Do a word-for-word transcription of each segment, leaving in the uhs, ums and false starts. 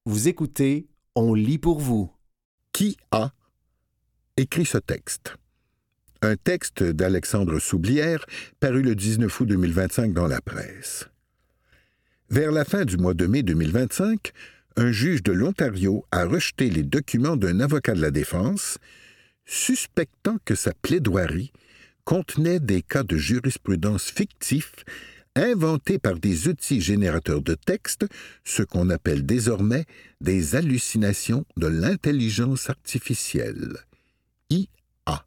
Vous écoutez, on lit pour vous. Qui a écrit ce texte? Un texte d'Alexandre Soublière paru le dix-neuf août deux mille vingt-cinq dans la presse. Vers la fin du mois de mai deux mille vingt-cinq, un juge de l'Ontario a rejeté les documents d'un avocat de la défense, suspectant que sa plaidoirie contenait des cas de jurisprudence fictifs inventés par des outils générateurs de textes, ce qu'on appelle désormais des hallucinations de l'intelligence artificielle, I A.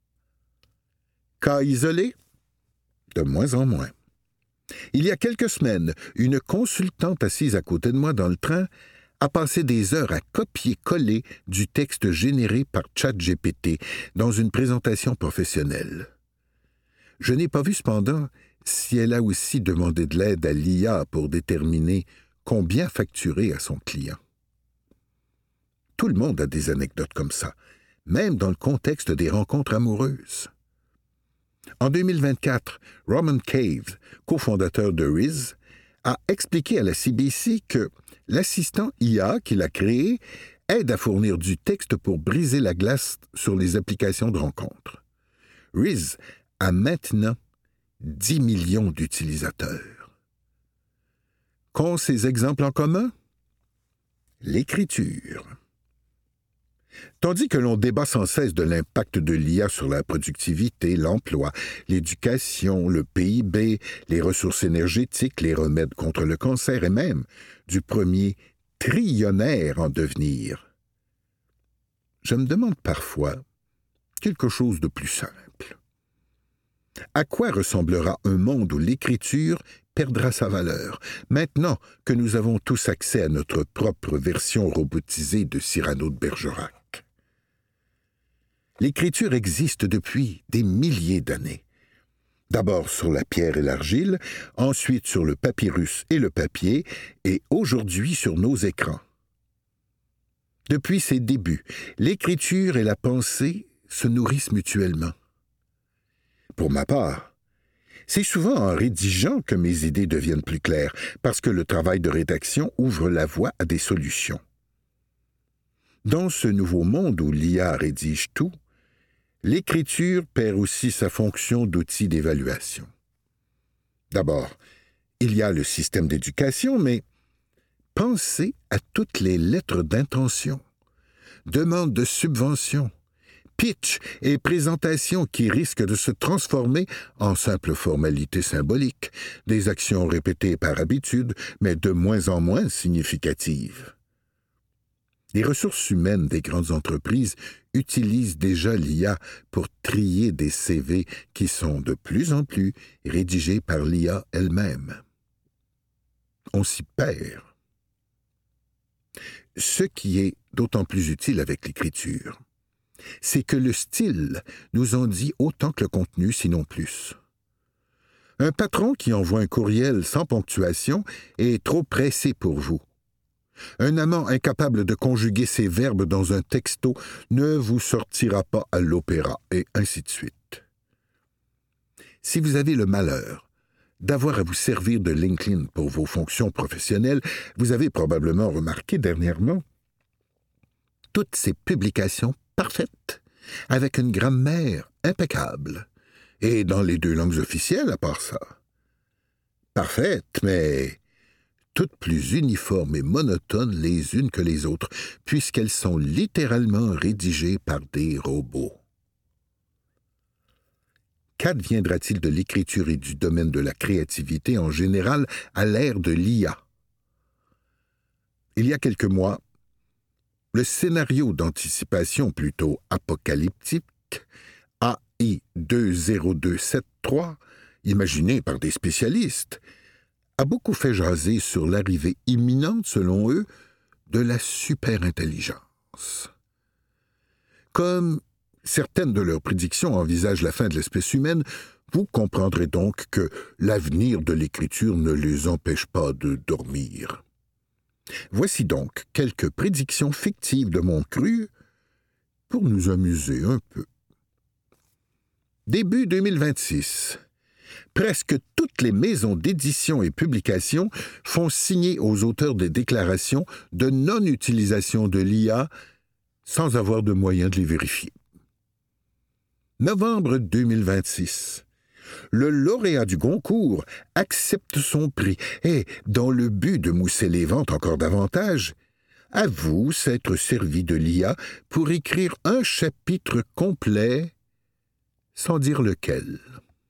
Cas isolé? De moins en moins. Il y a quelques semaines, une consultante assise à côté de moi dans le train a passé des heures à copier-coller du texte généré par ChatGPT dans une présentation professionnelle. Je n'ai pas vu cependant si elle a aussi demandé de l'aide à l'I A pour déterminer combien facturer à son client. Tout le monde a des anecdotes comme ça, même dans le contexte des rencontres amoureuses. En deux mille vingt-quatre, Roman Caves, cofondateur de Riz, a expliqué à la C B C que l'assistant I A qu'il a créé aide à fournir du texte pour briser la glace sur les applications de rencontres. Riz a maintenant dix millions d'utilisateurs. Qu'ont ces exemples en commun? L'écriture. Tandis que l'on débat sans cesse de l'impact de l'I A sur la productivité, l'emploi, l'éducation, le P I B, les ressources énergétiques, les remèdes contre le cancer et même du premier trillionnaire en devenir, je me demande parfois quelque chose de plus simple. À quoi ressemblera un monde où l'écriture perdra sa valeur, maintenant que nous avons tous accès à notre propre version robotisée de Cyrano de Bergerac? L'écriture existe depuis des milliers d'années. D'abord sur la pierre et l'argile, ensuite sur le papyrus et le papier, et aujourd'hui sur nos écrans. Depuis ses débuts, l'écriture et la pensée se nourrissent mutuellement. Pour ma part, c'est souvent en rédigeant que mes idées deviennent plus claires, parce que le travail de rédaction ouvre la voie à des solutions. Dans ce nouveau monde où l'I A rédige tout, l'écriture perd aussi sa fonction d'outil d'évaluation. D'abord, il y a le système d'éducation, mais pensez à toutes les lettres d'intention, demandes de subventions, pitch et présentations qui risquent de se transformer en simples formalités symboliques, des actions répétées par habitude, mais de moins en moins significatives. Les ressources humaines des grandes entreprises utilisent déjà l'I A pour trier des C V qui sont de plus en plus rédigés par l'I A elle-même. On s'y perd. Ce qui est d'autant plus utile avec l'écriture, c'est que le style nous en dit autant que le contenu, sinon plus. Un patron qui envoie un courriel sans ponctuation est trop pressé pour vous. Un amant incapable de conjuguer ses verbes dans un texto ne vous sortira pas à l'opéra, et ainsi de suite. Si vous avez le malheur d'avoir à vous servir de LinkedIn pour vos fonctions professionnelles, vous avez probablement remarqué dernièrement toutes ces publications parfaites, avec une grammaire impeccable, et dans les deux langues officielles à part ça. Parfaites, mais toutes plus uniformes et monotones les unes que les autres, puisqu'elles sont littéralement rédigées par des robots. Qu'adviendra-t-il de l'écriture et du domaine de la créativité en général à l'ère de l'I A? Il y a quelques mois, le scénario d'anticipation plutôt apocalyptique, A I deux zéro deux sept trois, imaginé par des spécialistes, a beaucoup fait jaser sur l'arrivée imminente, selon eux, de la superintelligence. Comme certaines de leurs prédictions envisagent la fin de l'espèce humaine, vous comprendrez donc que l'avenir de l'écriture ne les empêche pas de dormir. Voici donc quelques prédictions fictives de mon cru pour nous amuser un peu. Début deux mille vingt-six. Presque toutes les maisons d'édition et publication font signer aux auteurs des déclarations de non-utilisation de l'I A sans avoir de moyens de les vérifier. Novembre deux mille vingt-six. Le lauréat du Goncourt accepte son prix et, dans le but de mousser les ventes encore davantage, avoue s'être servi de l'I A pour écrire un chapitre complet, sans dire lequel.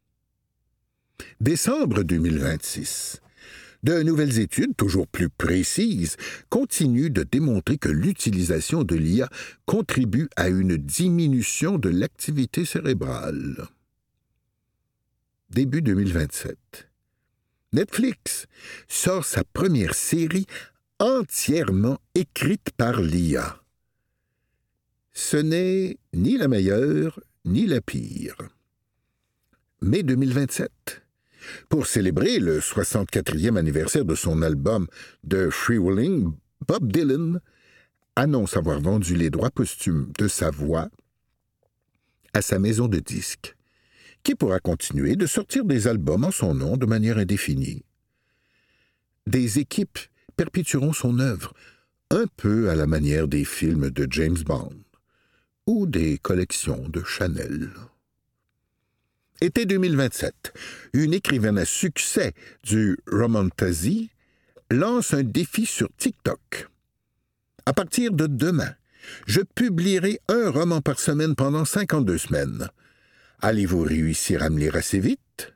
Décembre deux mille vingt-six. De nouvelles études, toujours plus précises, continuent de démontrer que l'utilisation de l'I A contribue à une diminution de l'activité cérébrale. Début deux mille vingt-sept. Netflix sort sa première série entièrement écrite par l'I A. Ce n'est ni la meilleure ni la pire. Mai deux mille vingt-sept. Pour célébrer le soixante-quatrième anniversaire de son album The Freewheeling, Bob Dylan annonce avoir vendu les droits posthumes de sa voix à sa maison de disques, qui pourra continuer de sortir des albums en son nom de manière indéfinie. Des équipes perpétueront son œuvre, un peu à la manière des films de James Bond ou des collections de Chanel. Été deux mille vingt-sept, une écrivaine à succès du romantasy lance un défi sur TikTok. À partir de demain, je publierai un roman par semaine pendant cinquante-deux semaines. Allez-vous réussir à me lire assez vite?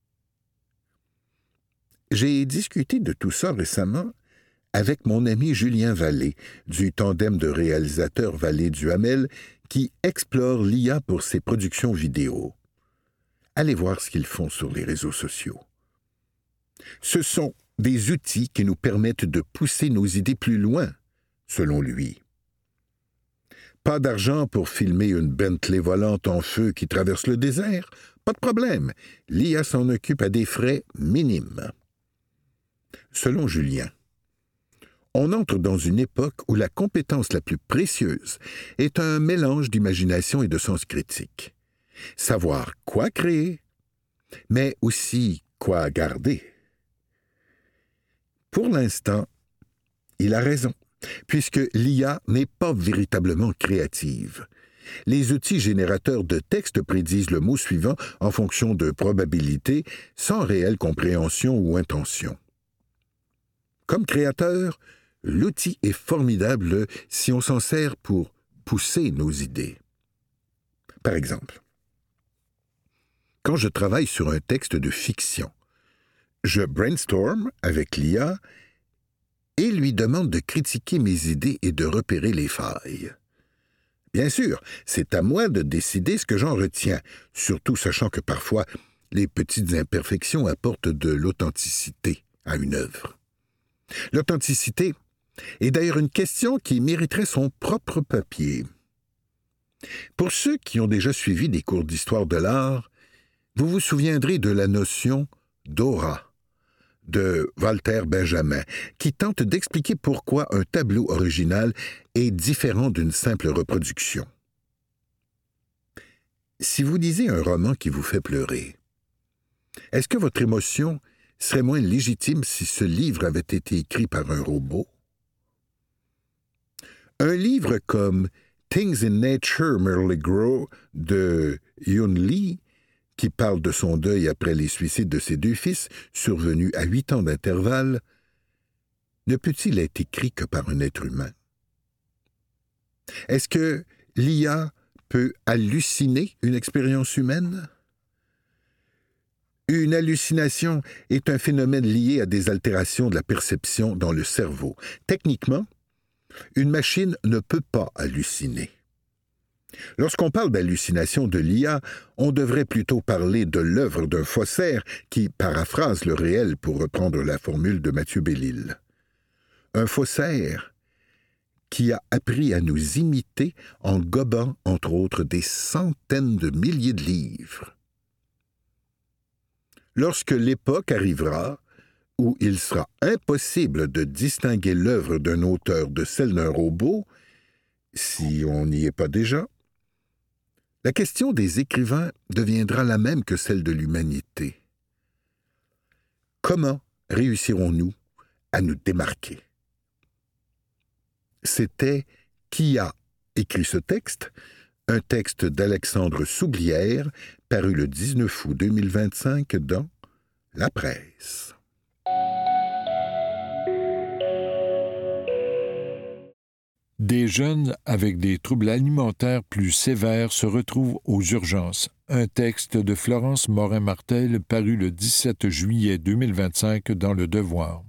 J'ai discuté de tout ça récemment avec mon ami Julien Vallée, du tandem de réalisateurs Vallée-Duhamel, qui explore l'I A pour ses productions vidéo. Allez voir ce qu'ils font sur les réseaux sociaux. Ce sont des outils qui nous permettent de pousser nos idées plus loin, selon lui. Pas d'argent pour filmer une Bentley volante en feu qui traverse le désert? Pas de problème, l'I A s'en occupe à des frais minimes. Selon Julien, on entre dans une époque où la compétence la plus précieuse est un mélange d'imagination et de sens critique. Savoir quoi créer, mais aussi quoi garder. Pour l'instant, il a raison, puisque l'I A n'est pas véritablement créative. Les outils générateurs de texte prédisent le mot suivant en fonction de probabilités, sans réelle compréhension ou intention. Comme créateur, l'outil est formidable si on s'en sert pour pousser nos idées. Par exemple, quand je travaille sur un texte de fiction, je brainstorm avec l'I A et lui demande de critiquer mes idées et de repérer les failles. Bien sûr, c'est à moi de décider ce que j'en retiens, surtout sachant que parfois, les petites imperfections apportent de l'authenticité à une œuvre. L'authenticité est d'ailleurs une question qui mériterait son propre papier. Pour ceux qui ont déjà suivi des cours d'histoire de l'art, vous vous souviendrez de la notion d'aura de Walter Benjamin, qui tente d'expliquer pourquoi un tableau original est différent d'une simple reproduction. Si vous lisez un roman qui vous fait pleurer, est-ce que votre émotion serait moins légitime si ce livre avait été écrit par un robot? Un livre comme Things in Nature Merely Grow de Yun Lee, qui parle de son deuil après les suicides de ses deux fils, survenus à huit ans d'intervalle, ne peut-il être écrit que par un être humain? Est-ce que l'I A peut halluciner une expérience humaine? Une hallucination est un phénomène lié à des altérations de la perception dans le cerveau. Techniquement, une machine ne peut pas halluciner. Lorsqu'on parle d'hallucination de l'I A, on devrait plutôt parler de l'œuvre d'un faussaire qui paraphrase le réel, pour reprendre la formule de Mathieu Bellil. Un faussaire qui a appris à nous imiter en gobant, entre autres, des centaines de milliers de livres. Lorsque l'époque arrivera où il sera impossible de distinguer l'œuvre d'un auteur de celle d'un robot, si on n'y est pas déjà, la question des écrivains deviendra la même que celle de l'humanité. Comment réussirons-nous à nous démarquer? C'était qui a écrit ce texte, un texte d'Alexandre Soublière, paru le dix-neuf août deux mille vingt-cinq dans La Presse. Des jeunes avec des troubles alimentaires plus sévères se retrouvent aux urgences. Un texte de Florence Morin-Martel paru le dix-sept juillet deux mille vingt-cinq dans Le Devoir.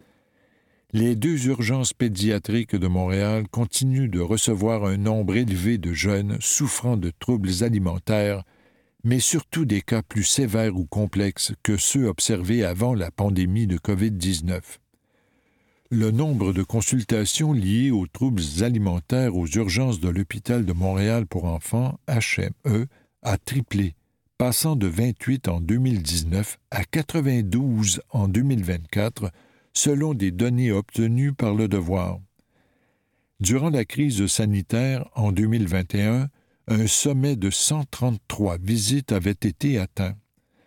Les deux urgences pédiatriques de Montréal continuent de recevoir un nombre élevé de jeunes souffrant de troubles alimentaires, mais surtout des cas plus sévères ou complexes que ceux observés avant la pandémie de covid dix-neuf. Le nombre de consultations liées aux troubles alimentaires aux urgences de l'hôpital de Montréal pour enfants, H M E, a triplé, passant de vingt-huit en deux mille dix-neuf à quatre-vingt-douze en deux mille vingt-quatre, selon des données obtenues par Le Devoir. Durant la crise sanitaire en deux mille vingt et un, un sommet de cent trente-trois visites avait été atteint.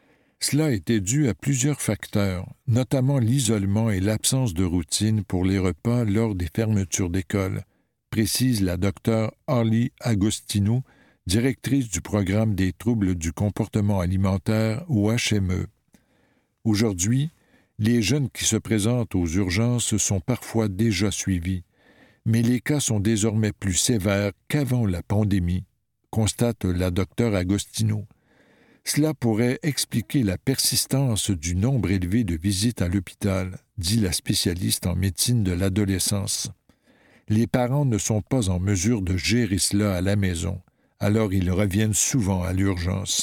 Cela était dû à plusieurs facteurs, notamment l'isolement et l'absence de routine pour les repas lors des fermetures d'école, précise la docteure Harley Agostino, directrice du programme des troubles du comportement alimentaire au H M E. Aujourd'hui, les jeunes qui se présentent aux urgences sont parfois déjà suivis, mais les cas sont désormais plus sévères qu'avant la pandémie, constate la docteure Agostino. Cela pourrait expliquer la persistance du nombre élevé de visites à l'hôpital, dit la spécialiste en médecine de l'adolescence. Les parents ne sont pas en mesure de gérer cela à la maison, alors ils reviennent souvent à l'urgence.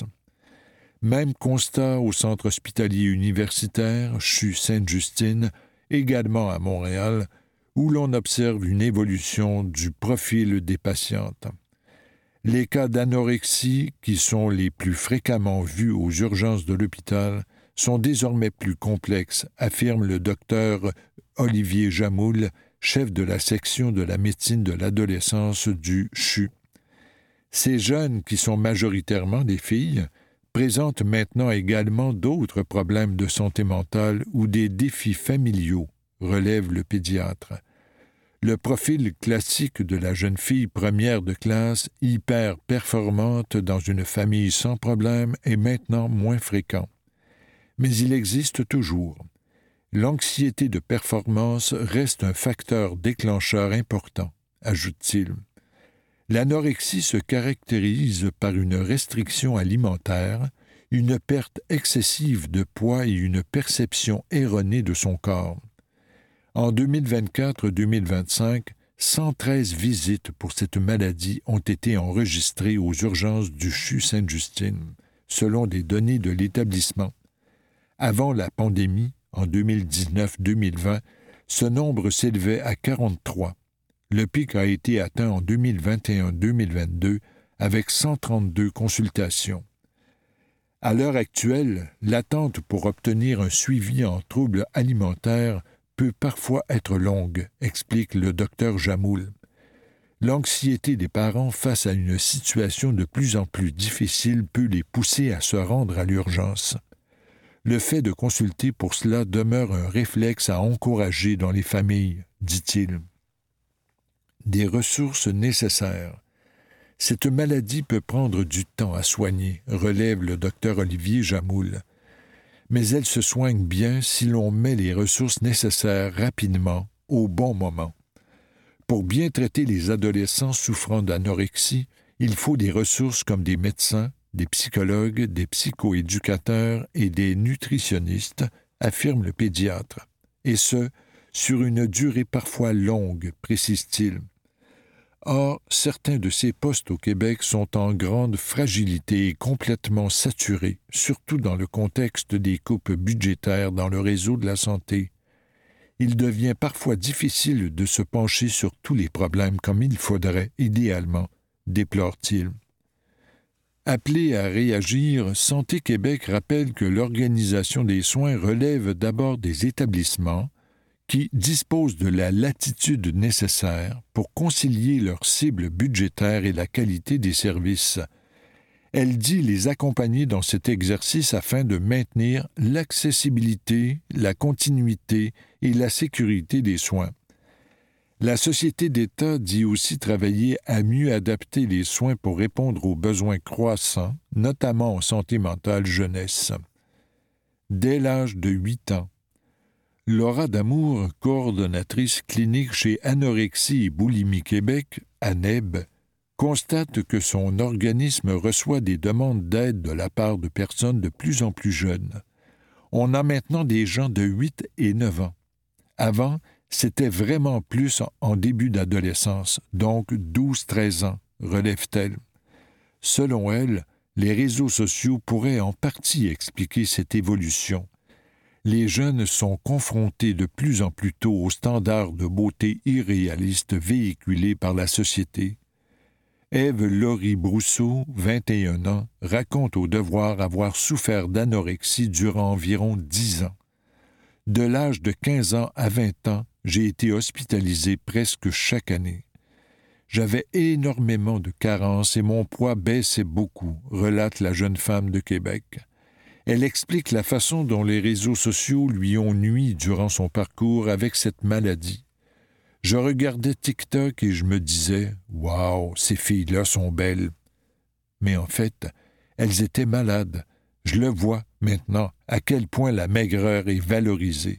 Même constat au centre hospitalier universitaire, C H U Sainte-Justine, également à Montréal, où l'on observe une évolution du profil des patientes. Les cas d'anorexie, qui sont les plus fréquemment vus aux urgences de l'hôpital, sont désormais plus complexes, affirme le docteur Olivier Jamoul, chef de la section de la médecine de l'adolescence du C H U. Ces jeunes, qui sont majoritairement des filles, présentent maintenant également d'autres problèmes de santé mentale ou des défis familiaux, relève le pédiatre. Le profil classique de la jeune fille première de classe, hyper performante dans une famille sans problème, est maintenant moins fréquent. Mais il existe toujours. L'anxiété de performance reste un facteur déclencheur important, ajoute-t-il. L'anorexie se caractérise par une restriction alimentaire, une perte excessive de poids et une perception erronée de son corps. En deux mille vingt-quatre deux mille vingt-cinq, cent treize visites pour cette maladie ont été enregistrées aux urgences du C H U Sainte-Justine, selon des données de l'établissement. Avant la pandémie, en deux mille dix-neuf deux mille vingt, ce nombre s'élevait à quarante-trois. Le pic a été atteint en deux mille vingt et un deux mille vingt-deux avec cent trente-deux consultations. À l'heure actuelle, l'attente pour obtenir un suivi en troubles alimentaires peut parfois être longue, explique le docteur Jamoul. L'anxiété des parents face à une situation de plus en plus difficile peut les pousser à se rendre à l'urgence. Le fait de consulter pour cela demeure un réflexe à encourager dans les familles, dit-il. Des ressources nécessaires. Cette maladie peut prendre du temps à soigner, relève le docteur Olivier Jamoul. Mais elle se soigne bien si l'on met les ressources nécessaires rapidement, au bon moment. Pour bien traiter les adolescents souffrant d'anorexie, il faut des ressources comme des médecins, des psychologues, des psychoéducateurs et des nutritionnistes, affirme le pédiatre, et ce, sur une durée parfois longue, précise-t-il. Or, certains de ces postes au Québec sont en grande fragilité et complètement saturés, surtout dans le contexte des coupes budgétaires dans le réseau de la santé. Il devient parfois difficile de se pencher sur tous les problèmes comme il faudrait, idéalement, déplore-t-il. Appelé à réagir, Santé Québec rappelle que l'organisation des soins relève d'abord des établissements qui disposent de la latitude nécessaire pour concilier leurs cibles budgétaires et la qualité des services. Elle dit les accompagner dans cet exercice afin de maintenir l'accessibilité, la continuité et la sécurité des soins. La Société d'État dit aussi travailler à mieux adapter les soins pour répondre aux besoins croissants, notamment en santé mentale jeunesse. Dès l'âge de huit ans, Laura Damour, coordonnatrice clinique chez Anorexie et Boulimie Québec, A N E B, constate que son organisme reçoit des demandes d'aide de la part de personnes de plus en plus jeunes. On a maintenant des gens de huit et neuf ans. Avant, c'était vraiment plus en début d'adolescence, donc douze treize ans, relève-t-elle. Selon elle, les réseaux sociaux pourraient en partie expliquer cette évolution. Les jeunes sont confrontés de plus en plus tôt aux standards de beauté irréalistes véhiculés par la société. Ève-Laurie Brousseau, vingt et un ans, raconte au Devoir avoir souffert d'anorexie durant environ dix ans. De l'âge de quinze ans à vingt ans, j'ai été hospitalisée presque chaque année. J'avais énormément de carences et mon poids baissait beaucoup, relate la jeune femme de Québec. Elle explique la façon dont les réseaux sociaux lui ont nui durant son parcours avec cette maladie. Je regardais TikTok et je me disais « Wow, ces filles-là sont belles ». Mais en fait, elles étaient malades. Je le vois maintenant, à quel point la maigreur est valorisée.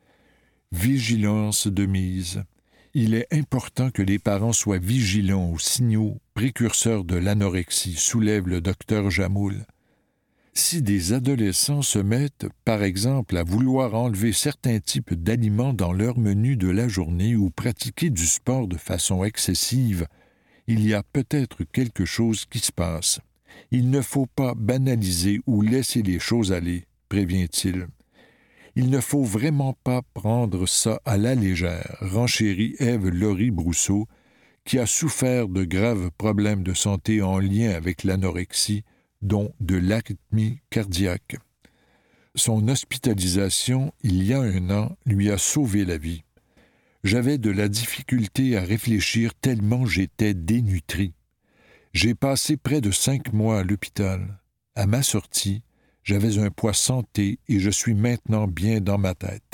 Vigilance de mise. Il est important que les parents soient vigilants aux signaux précurseurs de l'anorexie, soulève le docteur Jamoul. Si des adolescents se mettent, par exemple, à vouloir enlever certains types d'aliments dans leur menu de la journée ou pratiquer du sport de façon excessive, il y a peut-être quelque chose qui se passe. Il ne faut pas banaliser ou laisser les choses aller, prévient-il. Il ne faut vraiment pas prendre ça à la légère, renchérit Ève-Laurie Brousseau, qui a souffert de graves problèmes de santé en lien avec l'anorexie, dont de l'arythmie cardiaque. Son hospitalisation, il y a un an, lui a sauvé la vie. J'avais de la difficulté à réfléchir tellement j'étais dénutri. J'ai passé près de cinq mois à l'hôpital. À ma sortie, j'avais un poids santé et je suis maintenant bien dans ma tête.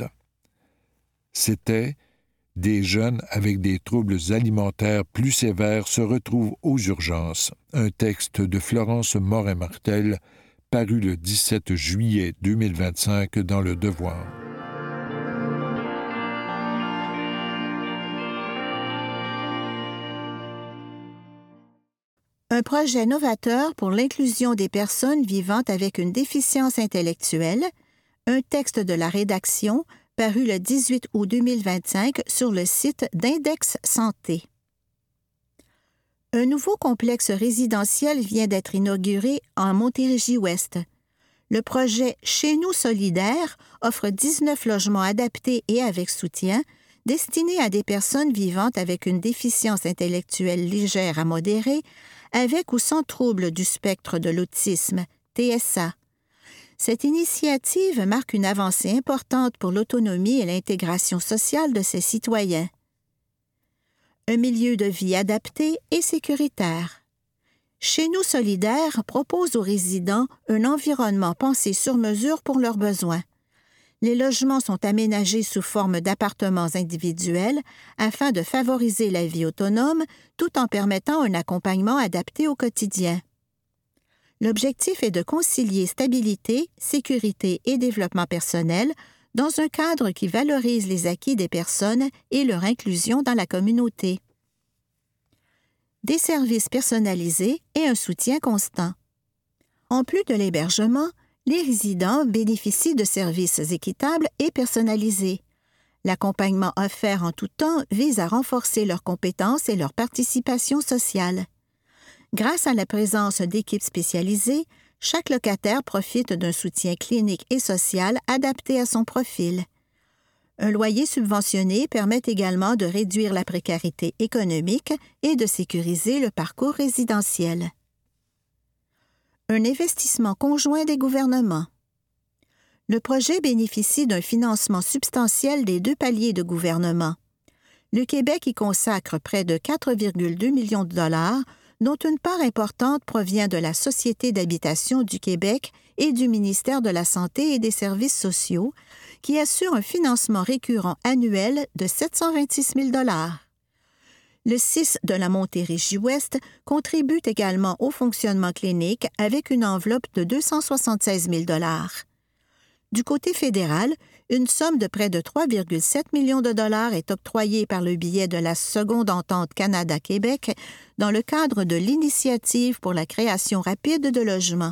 C'était « Des jeunes avec des troubles alimentaires plus sévères se retrouvent aux urgences », un texte de Florence Morin-Martel, paru le dix-sept juillet deux mille vingt-cinq dans Le Devoir. Un projet novateur pour l'inclusion des personnes vivant avec une déficience intellectuelle, un texte de la rédaction paru le dix-huit août deux mille vingt-cinq sur le site d'Index Santé. Un nouveau complexe résidentiel vient d'être inauguré en Montérégie-Ouest. Le projet Chez nous solidaire offre dix-neuf logements adaptés et avec soutien, destinés à des personnes vivant avec une déficience intellectuelle légère à modérée, avec ou sans trouble du spectre de l'autisme, T S A. Cette initiative marque une avancée importante pour l'autonomie et l'intégration sociale de ses citoyens. Un milieu de vie adapté et sécuritaire. Chez nous solidaire propose aux résidents un environnement pensé sur mesure pour leurs besoins. Les logements sont aménagés sous forme d'appartements individuels afin de favoriser la vie autonome tout en permettant un accompagnement adapté au quotidien. L'objectif est de concilier stabilité, sécurité et développement personnel dans un cadre qui valorise les acquis des personnes et leur inclusion dans la communauté. Des services personnalisés et un soutien constant. En plus de l'hébergement, les résidents bénéficient de services équitables et personnalisés. L'accompagnement offert en tout temps vise à renforcer leurs compétences et leur participation sociale. Grâce à la présence d'équipes spécialisées, chaque locataire profite d'un soutien clinique et social adapté à son profil. Un loyer subventionné permet également de réduire la précarité économique et de sécuriser le parcours résidentiel. Un investissement conjoint des gouvernements. Le projet bénéficie d'un financement substantiel des deux paliers de gouvernement. Le Québec y consacre près de quatre virgule deux millions de dollars, dont une part importante provient de la Société d'habitation du Québec et du ministère de la Santé et des Services sociaux, qui assure un financement récurrent annuel de sept cent vingt-six mille dollars. Le C I S de la Montérégie-Ouest contribue également au fonctionnement clinique avec une enveloppe de deux cent soixante-seize mille dollars. Du côté fédéral, une somme de près de trois virgule sept millions de dollars est octroyée par le biais de la Seconde Entente Canada-Québec dans le cadre de l'Initiative pour la création rapide de logements.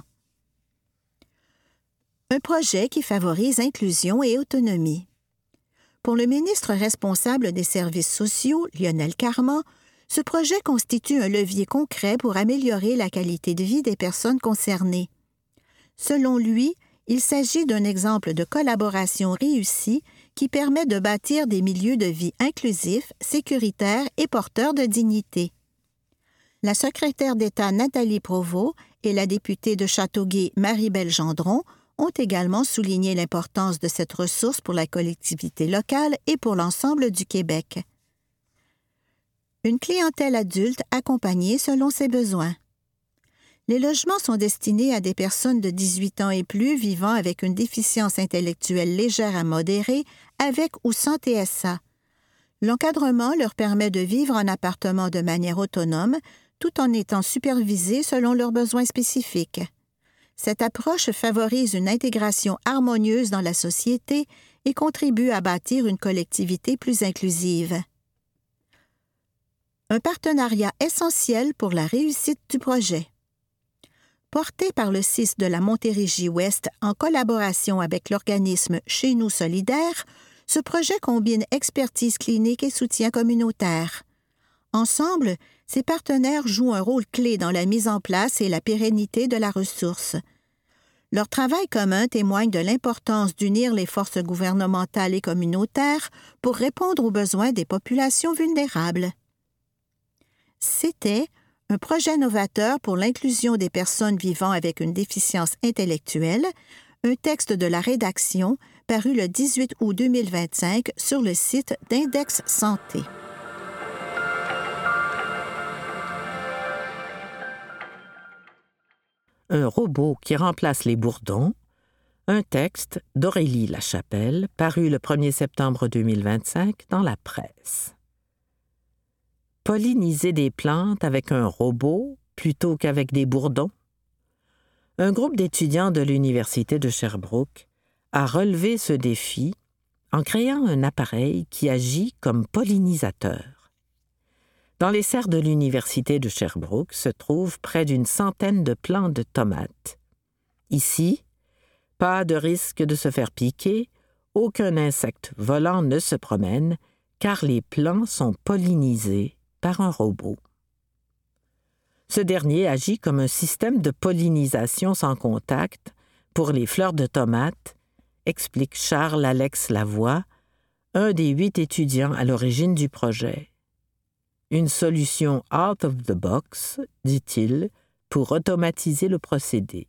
Un projet qui favorise inclusion et autonomie. Pour le ministre responsable des Services sociaux, Lionel Carman, ce projet constitue un levier concret pour améliorer la qualité de vie des personnes concernées. Selon lui, il s'agit d'un exemple de collaboration réussie qui permet de bâtir des milieux de vie inclusifs, sécuritaires et porteurs de dignité. La secrétaire d'État Nathalie Provost et la députée de Châteauguay Marie-Belle Gendron ont également souligné l'importance de cette ressource pour la collectivité locale et pour l'ensemble du Québec. Une clientèle adulte accompagnée selon ses besoins. Les logements sont destinés à des personnes de dix-huit ans et plus vivant avec une déficience intellectuelle légère à modérée, avec ou sans T S A. L'encadrement leur permet de vivre en appartement de manière autonome, tout en étant supervisés selon leurs besoins spécifiques. Cette approche favorise une intégration harmonieuse dans la société et contribue à bâtir une collectivité plus inclusive. Un partenariat essentiel pour la réussite du projet. Porté par le C I S de la Montérégie-Ouest en collaboration avec l'organisme Chez nous solidaire, ce projet combine expertise clinique et soutien communautaire. Ensemble, ces partenaires jouent un rôle clé dans la mise en place et la pérennité de la ressource. Leur travail commun témoigne de l'importance d'unir les forces gouvernementales et communautaires pour répondre aux besoins des populations vulnérables. C'était un projet novateur pour l'inclusion des personnes vivant avec une déficience intellectuelle, un texte de la rédaction paru le dix-huit août deux mille vingt-cinq sur le site d'Index Santé. Un robot qui remplace les bourdons, un texte d'Aurélie Lachapelle, paru le premier septembre deux mille vingt-cinq dans la presse. Polliniser des plantes avec un robot plutôt qu'avec des bourdons? Un groupe d'étudiants de l'Université de Sherbrooke a relevé ce défi en créant un appareil qui agit comme pollinisateur. Dans les serres de l'Université de Sherbrooke se trouvent près d'une centaine de plants de tomates. Ici, pas de risque de se faire piquer, aucun insecte volant ne se promène, car les plants sont pollinisés par un robot. Ce dernier agit comme un système de pollinisation sans contact pour les fleurs de tomates, explique Charles-Alex Lavoie, un des huit étudiants à l'origine du projet. Une solution out of the box, dit-il, pour automatiser le procédé.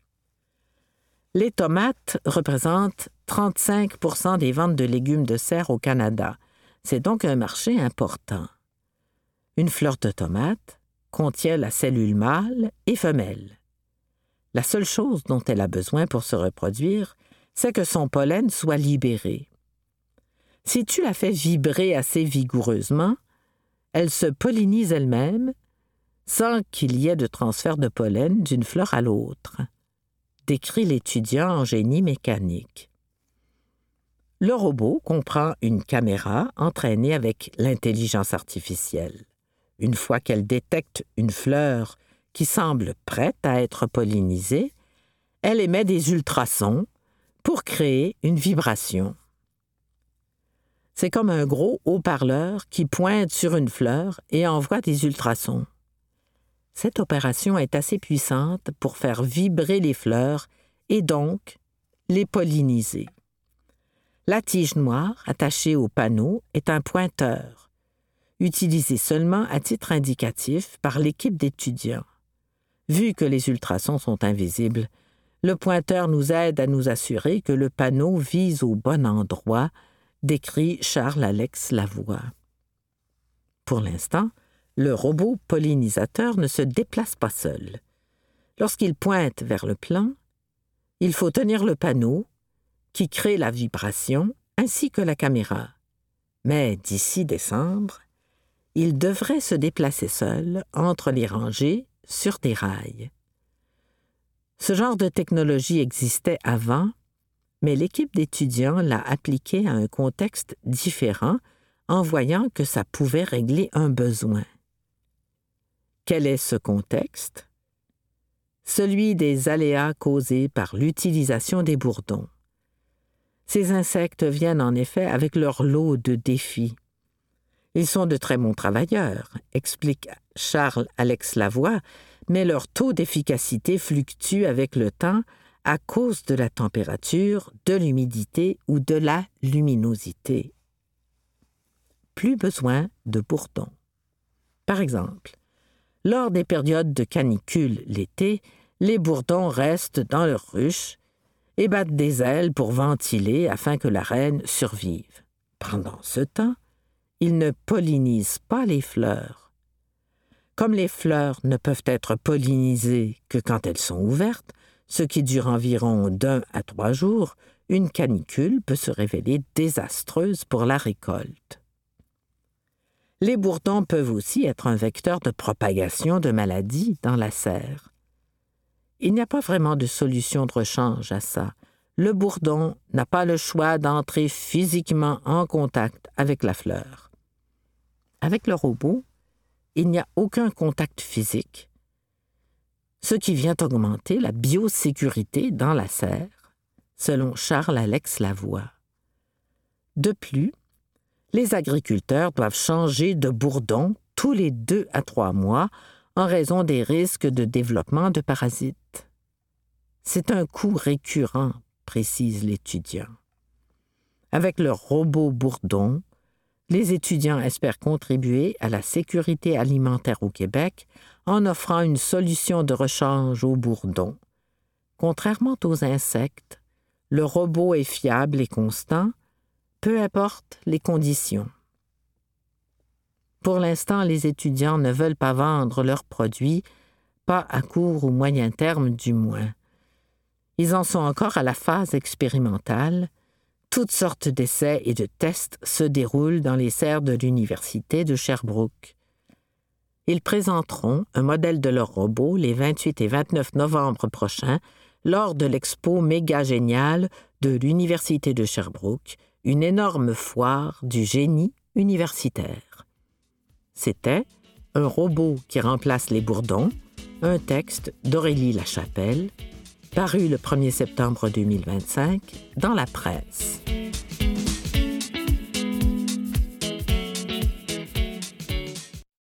Les tomates représentent trente-cinq pour cent des ventes de légumes de serre au Canada. C'est donc un marché important. Une fleur de tomate contient la cellule mâle et femelle. La seule chose dont elle a besoin pour se reproduire, c'est que son pollen soit libéré. Si tu la fais vibrer assez vigoureusement, elle se pollinise elle-même sans qu'il y ait de transfert de pollen d'une fleur à l'autre, décrit l'étudiant en génie mécanique. Le robot comprend une caméra entraînée avec l'intelligence artificielle. Une fois qu'elle détecte une fleur qui semble prête à être pollinisée, elle émet des ultrasons pour créer une vibration. C'est comme un gros haut-parleur qui pointe sur une fleur et envoie des ultrasons. Cette opération est assez puissante pour faire vibrer les fleurs et donc les polliniser. La tige noire attachée au panneau est un pointeur, utilisé seulement à titre indicatif par l'équipe d'étudiants. Vu que les ultrasons sont invisibles, le pointeur nous aide à nous assurer que le panneau vise au bon endroit, décrit Charles-Alex Lavoie. Pour l'instant, Le robot pollinisateur ne se déplace pas seul. Lorsqu'il pointe vers le plant, il faut tenir le panneau qui crée la vibration ainsi que la caméra. Mais d'ici décembre, il devrait se déplacer seul entre les rangées sur des rails. Ce genre de technologie existait avant, mais l'équipe d'étudiants l'a appliqué à un contexte différent en voyant que ça pouvait régler un besoin. Quel est ce contexte? Celui des aléas causés par l'utilisation des bourdons. Ces insectes viennent en effet avec leur lot de défis. Ils sont de très bons travailleurs, explique Charles-Alex Lavoie, mais leur taux d'efficacité fluctue avec le temps à cause de la température, de l'humidité ou de la luminosité. Plus besoin de bourdons. Par exemple, lors des périodes de canicule l'été, les bourdons restent dans leurs ruches et battent des ailes pour ventiler afin que la reine survive. Pendant ce temps, ils ne pollinisent pas les fleurs. Comme les fleurs ne peuvent être pollinisées que quand elles sont ouvertes, ce qui dure environ d'un à trois jours, une canicule peut se révéler désastreuse pour la récolte. Les bourdons peuvent aussi être un vecteur de propagation de maladies dans la serre. Il n'y a pas vraiment de solution de rechange à ça. Le bourdon n'a pas le choix d'entrer physiquement en contact avec la fleur. Avec le robot, il n'y a aucun contact physique, ce qui vient augmenter la biosécurité dans la serre, selon Charles-Alex Lavoie. De plus, les agriculteurs doivent changer de bourdon tous les deux à trois mois en raison des risques de développement de parasites. C'est un coût récurrent, précise l'étudiant. Avec leur robot bourdon, les étudiants espèrent contribuer à la sécurité alimentaire au Québec en offrant une solution de rechange aux bourdons. Contrairement aux insectes, le robot est fiable et constant, peu importe les conditions. Pour l'instant, les étudiants ne veulent pas vendre leurs produits, pas à court ou moyen terme du moins. Ils en sont encore à la phase expérimentale. Toutes sortes d'essais et de tests se déroulent dans les serres de l'Université de Sherbrooke. Ils présenteront un modèle de leur robot les vingt-huit et vingt-neuf novembre prochains lors de l'expo Méga Génial de l'Université de Sherbrooke, une énorme foire du génie universitaire. C'était Un robot qui remplace les bourdons, un texte d'Aurélie Lachapelle, paru le premier septembre deux mille vingt-cinq dans la presse.